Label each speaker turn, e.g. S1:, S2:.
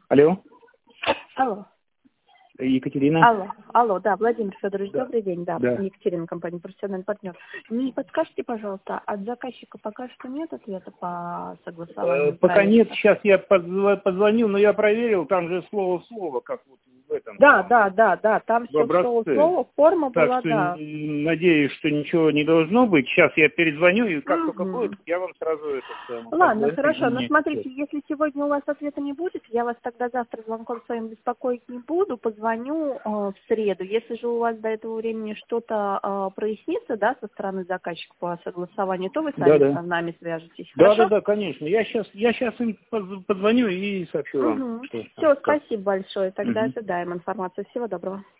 S1: Алло,
S2: Алло.
S1: Екатерина?
S2: Алло, да, Владимир Федорович,
S1: Да.
S2: добрый день, да,
S1: Да.
S2: Екатерина, компания «Профессиональный партнер». Не подскажите, пожалуйста, от заказчика пока что нет ответа по согласованию
S1: Пока
S2: проекта?
S1: нет, сейчас я позвонил, но я проверил, там же слово в слово, как вот в этом.
S2: Да, там
S1: В
S2: все
S1: образце.
S2: слово, форма
S1: Так
S2: была,
S1: что
S2: да.
S1: надеюсь, что ничего не должно быть. Сейчас я перезвоню, и как только
S2: Мгм.
S1: будет, я вам сразу
S2: Ладно,
S1: позвоню.
S2: хорошо, но смотрите, если сегодня у вас ответа не будет, я вас тогда завтра звонком своим беспокоить не буду, позвоню в среду. Если же у вас до этого времени что-то прояснится, да, со стороны заказчика по согласованию, то вы сами
S1: Да.
S2: с нами свяжетесь, хорошо?
S1: Да, конечно. Я сейчас им позвоню и сообщу вам.
S2: Угу.
S1: Что,
S2: Все,
S1: как.
S2: спасибо большое, тогда
S1: Мгм.
S2: ожидаем информацию. Всего доброго.